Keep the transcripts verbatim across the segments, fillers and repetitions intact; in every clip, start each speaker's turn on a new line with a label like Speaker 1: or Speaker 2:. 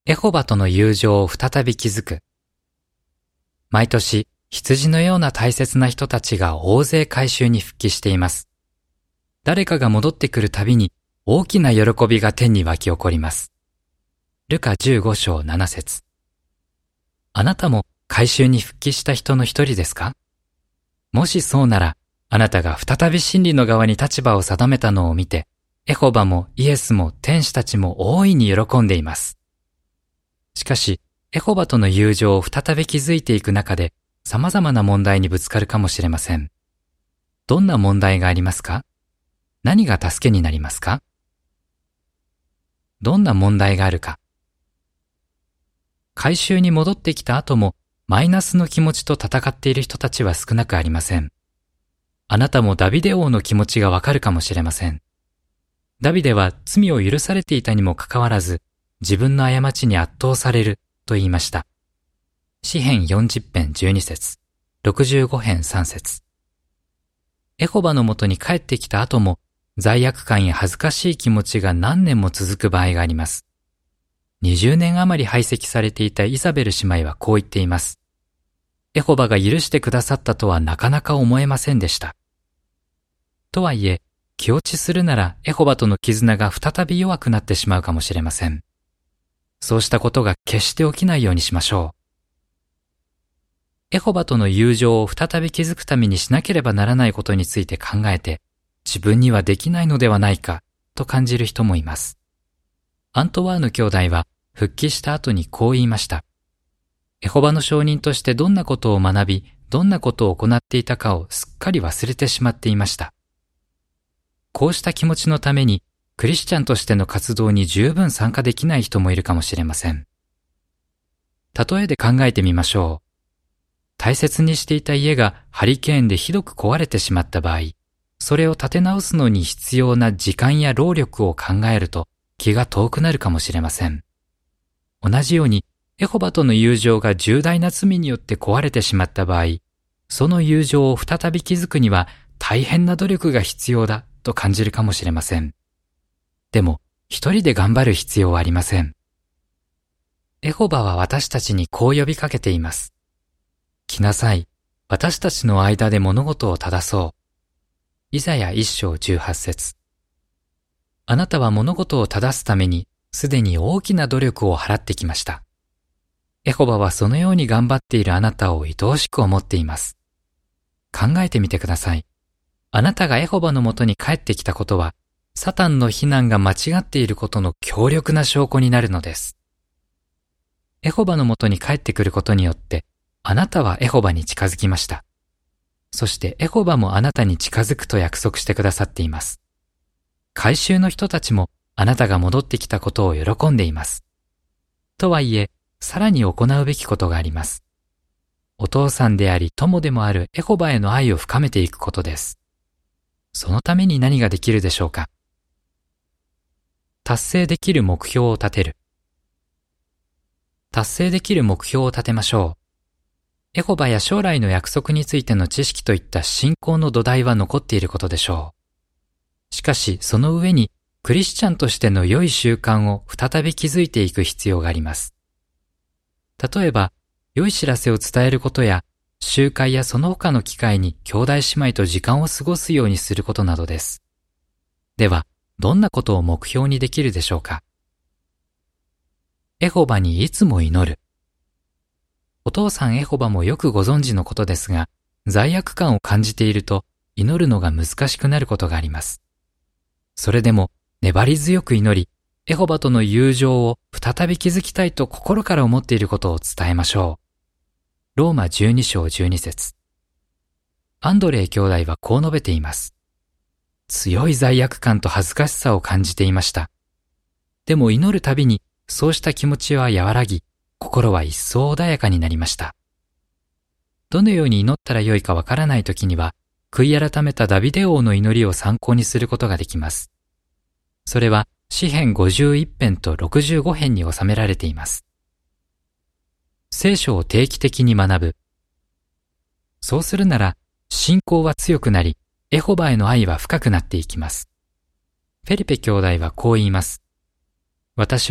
Speaker 1: エホバとの友情を再び築く。毎年、羊のような大切な人たちが大勢改宗に復帰しています。誰かが戻ってくるたびに大きな喜びが天に湧き起こります。ルカじゅうご章なな節。あなたも改宗に復帰した人の一人ですか？もしそうなら、あなたが再び真理の側に立場を定めたのを見て、エホバもイエスも天使たちも大いに喜んでいます。しかし、エホバとの友情を再び築いていく中で、様々な問題にぶつかるかもしれません。どんな問題がありますか？何が助けになりますか？どんな問題があるか。改宗に戻ってきた後も、マイナスの気持ちと戦っている人たちは少なくありません。あなたもダビデ王の気持ちがわかるかもしれません。ダビデは罪を許されていたにもかかわらず、自分の過ちに圧倒されると言いました。詩編よんじゅう編じゅうに節、ろくじゅうご編さん節。エホバのもとに帰ってきた後も、罪悪感や恥ずかしい気持ちが何年も続く場合があります。にじゅうねん余り排斥されていたイザベル姉妹はこう言っています。エホバが許してくださったとはなかなか思えませんでした。とはいえ、気落ちするならエホバとの絆が再び弱くなってしまうかもしれません。そうしたことが決して起きないようにしましょう。エホバとの友情を再び築くためにしなければならないことについて考えて、自分にはできないのではないかと感じる人もいます。アントワーヌ兄弟は復帰した後にこう言いました。エホバの証人としてどんなことを学び、どんなことを行っていたかをすっかり忘れてしまっていました。こうした気持ちのために、クリスチャンとしての活動に十分参加できない人もいるかもしれません。例えで考えてみましょう。大切にしていた家がハリケーンでひどく壊れてしまった場合、それを建て直すのに必要な時間や労力を考えると気が遠くなるかもしれません。同じように、エホバとの友情が重大な罪によって壊れてしまった場合、その友情を再び築くには大変な努力が必要だと感じるかもしれません。でも、一人で頑張る必要はありません。エホバは私たちにこう呼びかけています。来なさい、私たちの間で物事を正そう。イザヤ一章十八節。あなたは物事を正すために、すでに大きな努力を払ってきました。エホバはそのように頑張っているあなたを愛おしく思っています。考えてみてください。あなたがエホバのもとに帰ってきたことは、サタンの非難が間違っていることの強力な証拠になるのです。エホバのもとに帰ってくることによって、あなたはエホバに近づきました。そしてエホバもあなたに近づくと約束してくださっています。改宗の人たちもあなたが戻ってきたことを喜んでいます。とはいえ、さらに行うべきことがあります。お父さんであり友でもあるエホバへの愛を深めていくことです。そのために何ができるでしょうか？達成できる目標を立てる。達成できる目標を立てましょう。エホバや将来の約束についての知識といった信仰の土台は残っていることでしょう。しかし、その上にクリスチャンとしての良い習慣を再び築いていく必要があります。例えば、良い知らせを伝えることや、集会やその他の機会に兄弟姉妹と時間を過ごすようにすることなどです。では、どんなことを目標にできるでしょうか？エホバにいつも祈る。お父さんエホバもよくご存知のことですが、罪悪感を感じていると祈るのが難しくなることがあります。それでも粘り強く祈り、エホバとの友情を再び築きたいと心から思っていることを伝えましょう。ローマじゅうに章じゅうに節。アンドレイ兄弟はこう述べています。強い罪悪感と恥ずかしさを感じていました。でも祈るたびにそうした気持ちは和らぎ、心は一層穏やかになりました。どのように祈ったらよいかわからないときには、悔い改めたダビデ王の祈りを参考にすることができます。それは詩編ごじゅういち編とろくじゅうご編に収められています。聖書を定期的に学ぶ。そうするなら、信仰は強くなり、エホバへの愛は深くなっていきます。フェリペ兄弟はこう言います。私は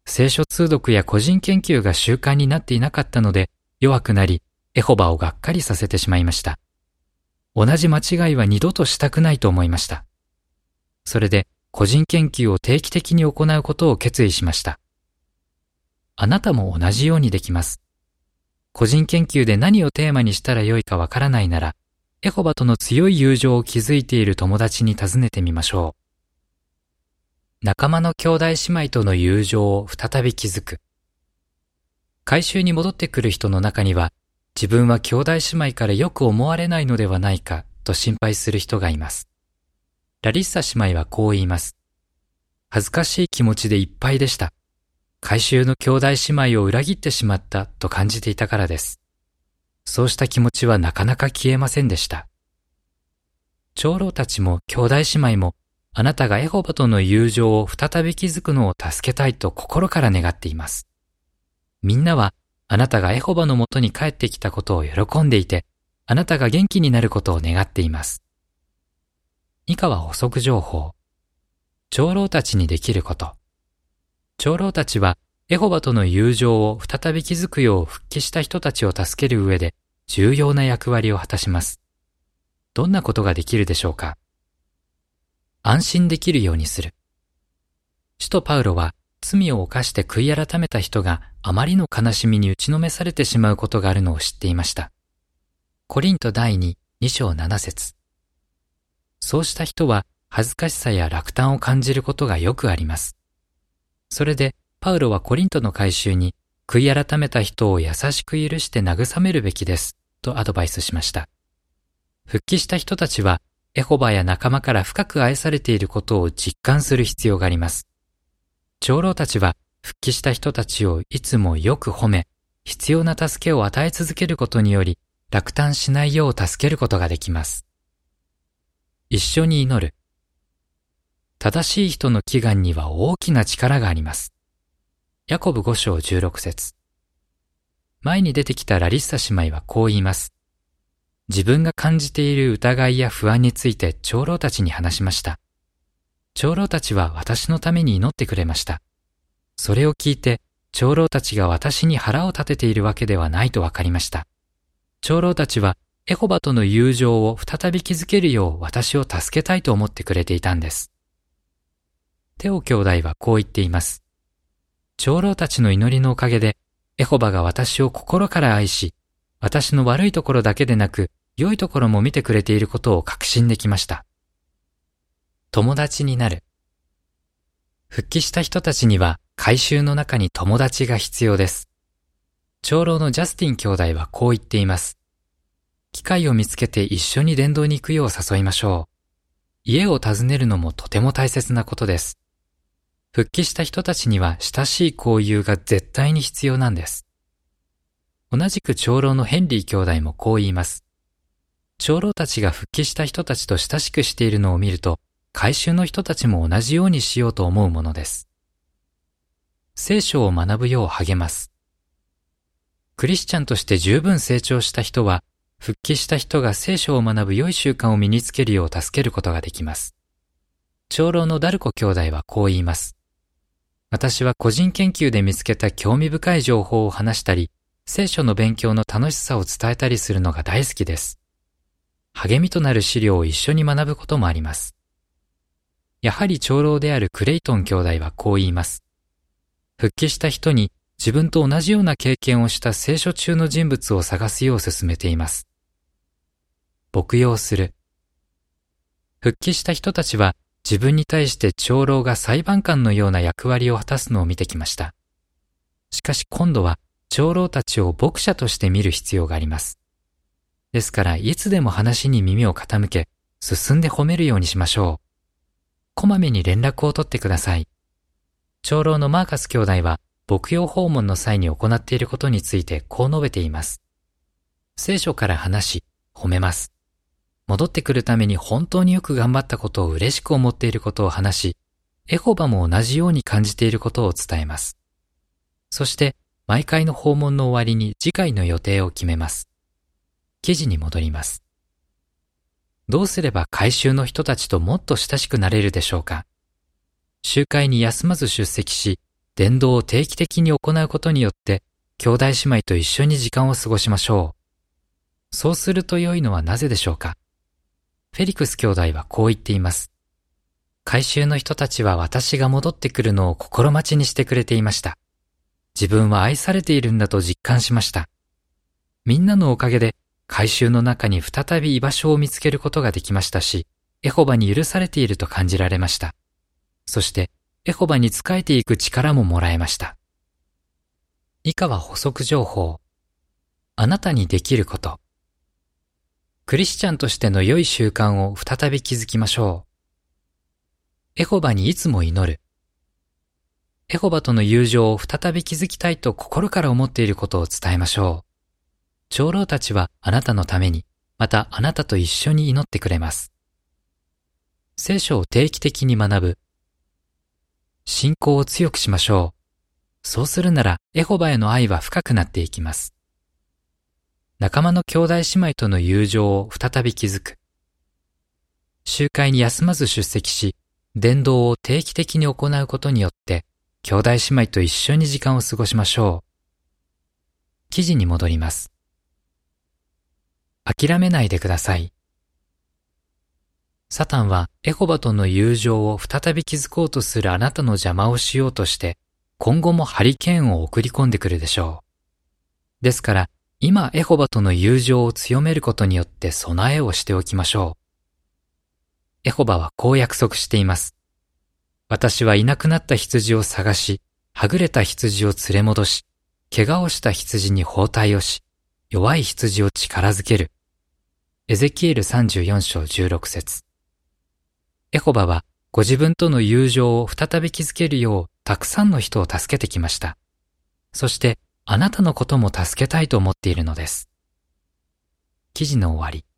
Speaker 1: 聖書通読や個人研究が習慣になっていなかったので弱くなり、エホバをがっかりさせてしまいました。同じ間違いは二度としたくないと思いました。それで個人研究を定期的に行うことを決意しました。あなたも同じようにできます。個人研究で何をテーマにしたらよいかわからないなら、エホバとの強い友情を築いている友達に尋ねてみましょう。仲間の兄弟姉妹との友情を再び築く。回収に戻ってくる人の中には、自分は兄弟姉妹からよく思われないのではないかと心配する人がいます。ラリッサ姉妹はこう言います。恥ずかしい気持ちでいっぱいでした。回収の兄弟姉妹を裏切ってしまったと感じていたからです。そうした気持ちはなかなか消えませんでした。長老たちも兄弟姉妹もあなたがエホバとの友情を再び築くのを助けたいと心から願っています。みんなはあなたがエホバのもとに帰ってきたことを喜んでいて、あなたが元気になることを願っています。以下は補足情報。長老たちにできること。長老たちはエホバとの友情を再び築くよう復帰した人たちを助ける上で重要な役割を果たします。どんなことができるでしょうか。安心できるようにする。使徒パウロは罪を犯して悔い改めた人があまりの悲しみに打ちのめされてしまうことがあるのを知っていました。コリント第二、二章七節。そうした人は恥ずかしさや落胆を感じることがよくあります。それでパウロはコリントの改宗に悔い改めた人を優しく許して慰めるべきですとアドバイスしました。復帰した人たちはエホバや仲間から深く愛されていることを実感する必要があります。長老たちは復帰した人たちをいつもよく褒め、必要な助けを与え続けることにより落胆しないよう助けることができます。一緒に祈る。正しい人の祈願には大きな力があります。ヤコブご章じゅうろく節。前に出てきたラリッサ姉妹はこう言います。自分が感じている疑いや不安について長老たちに話しました。長老たちは私のために祈ってくれました。それを聞いて長老たちが私に腹を立てているわけではないとわかりました。長老たちはエホバとの友情を再び築けるよう私を助けたいと思ってくれていたんです。テオ兄弟はこう言っています。長老たちの祈りのおかげでエホバが私を心から愛し、私の悪いところだけでなく良いところも見てくれていることを確信できました。友達になる。復帰した人たちには改宗の中に友達が必要です。長老のジャスティン兄弟はこう言っています。機会を見つけて一緒に伝道に行くよう誘いましょう。家を訪ねるのもとても大切なことです。復帰した人たちには親しい交友が絶対に必要なんです。同じく長老のヘンリー兄弟もこう言います。長老たちが復帰した人たちと親しくしているのを見ると、改宗の人たちも同じようにしようと思うものです。聖書を学ぶよう励ます。クリスチャンとして十分成長した人は、復帰した人が聖書を学ぶ良い習慣を身につけるよう助けることができます。長老のダルコ兄弟はこう言います。私は個人研究で見つけた興味深い情報を話したり、聖書の勉強の楽しさを伝えたりするのが大好きです。励みとなる資料を一緒に学ぶこともあります。やはり長老であるクレイトン兄弟はこう言います。復帰した人に自分と同じような経験をした聖書中の人物を探すよう勧めています。牧養する。復帰した人たちは自分に対して長老が裁判官のような役割を果たすのを見てきました。しかし今度は長老たちを牧者として見る必要があります。ですからいつでも話に耳を傾け、進んで褒めるようにしましょう。こまめに連絡を取ってください。長老のマーカス兄弟は牧養訪問の際に行っていることについてこう述べています。聖書から話し、褒めます。戻ってくるために本当によく頑張ったことを嬉しく思っていることを話し、エホバも同じように感じていることを伝えます。そして、毎回の訪問の終わりに次回の予定を決めます。記事に戻ります。どうすれば改宗の人たちともっと親しくなれるでしょうか。集会に休まず出席し、 伝道を定期的に行うことによって、兄弟姉妹と一緒に時間を過ごしましょう。そうすると良いのはなぜでしょうか。フェリクス兄弟はこう言っています。改宗の人たちは私が戻ってくるのを心待ちにしてくれていました。自分は愛されているんだと実感しました。みんなのおかげで改宗の中に再び居場所を見つけることができましたし、エホバに許されていると感じられました。そしてエホバに仕えていく力ももらえました。以下は補足情報。あなたにできること。クリスチャンとしての良い習慣を再び築きましょう。エホバにいつも祈る。エホバとの友情を再び築きたいと心から思っていることを伝えましょう。長老たちはあなたのために、またあなたと一緒に祈ってくれます。聖書を定期的に学ぶ。信仰を強くしましょう。そうするならエホバへの愛は深くなっていきます。仲間の兄弟姉妹との友情を再び築く。集会に休まず出席し、伝道を定期的に行うことによって、兄弟姉妹と一緒に時間を過ごしましょう。記事に戻ります。諦めないでください。サタンはエホバとの友情を再び築こうとするあなたの邪魔をしようとして、今後もハリケーンを送り込んでくるでしょう。ですから、今エホバとの友情を強めることによって備えをしておきましょう。エホバはこう約束しています。私はいなくなった羊を探し、はぐれた羊を連れ戻し、怪我をした羊に包帯をし、弱い羊を力づける。エゼキエルさんじゅうよん章じゅうろく節。エホバはご自分との友情を再び築けるようたくさんの人を助けてきました。そしてあなたのことも助けたいと思っているのです。記事の終わり。